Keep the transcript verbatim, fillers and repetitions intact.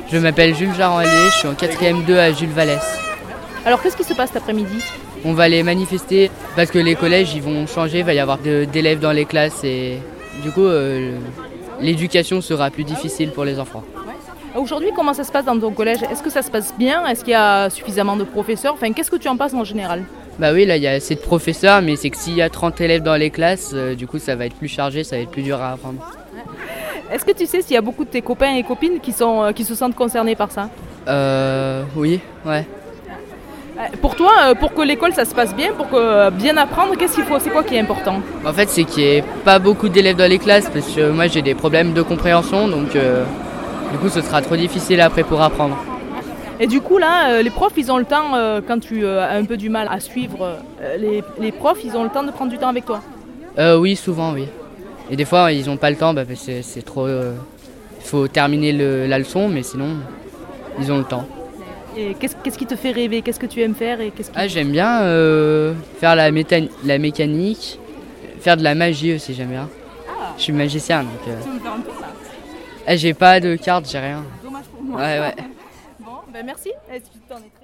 Je m'appelle Jules Jarrandlier, je suis en quatrième deux à Jules Vallès. Alors qu'est-ce qui se passe cet après-midi ? On va aller manifester parce que les collèges ils vont changer, il va y avoir de- d'élèves dans les classes et du coup euh, l'éducation sera plus difficile pour les enfants. Aujourd'hui, comment ça se passe dans ton collège ? Est-ce que ça se passe bien ? Est-ce qu'il y a suffisamment de professeurs ? Enfin, qu'est-ce que tu en penses en général ? Bah oui, là il y a assez de professeurs, mais c'est que s'il y a trente élèves dans les classes, euh, du coup ça va être plus chargé, ça va être plus dur à apprendre. Est-ce que tu sais s'il y a beaucoup de tes copains et copines qui, sont, euh, qui se sentent concernés par ça ? Euh, oui, ouais. Euh, Pour toi, euh, pour que l'école ça se passe bien, pour que euh, bien apprendre, qu'est-ce qu'il faut ? C'est quoi qui est important ? En fait, c'est qu'il n'y ait pas beaucoup d'élèves dans les classes parce que moi j'ai des problèmes de compréhension, donc euh, du coup ce sera trop difficile après pour apprendre. Et du coup là, euh, les profs, ils ont le temps, euh, quand tu euh, as un peu du mal à suivre, euh, les, les profs, ils ont le temps de prendre du temps avec toi ? Euh, oui, souvent, oui. Et des fois, ils n'ont pas le temps bah, parce que c'est, c'est trop. Il euh, faut terminer le, la leçon, mais sinon, ils ont le temps. Et qu'est-ce, qu'est-ce qui te fait rêver ? Qu'est-ce que tu aimes faire et qu'est-ce qui... Ah, j'aime bien euh, faire la, méta- la mécanique, faire de la magie aussi, j'aime bien. Je suis magicien, donc. Euh... Tu veux me faire un tour là ? Ah, j'ai pas de carte, j'ai rien. Dommage pour moi. Ouais, ouais. Bon, ben merci. Est-ce que tu t'en es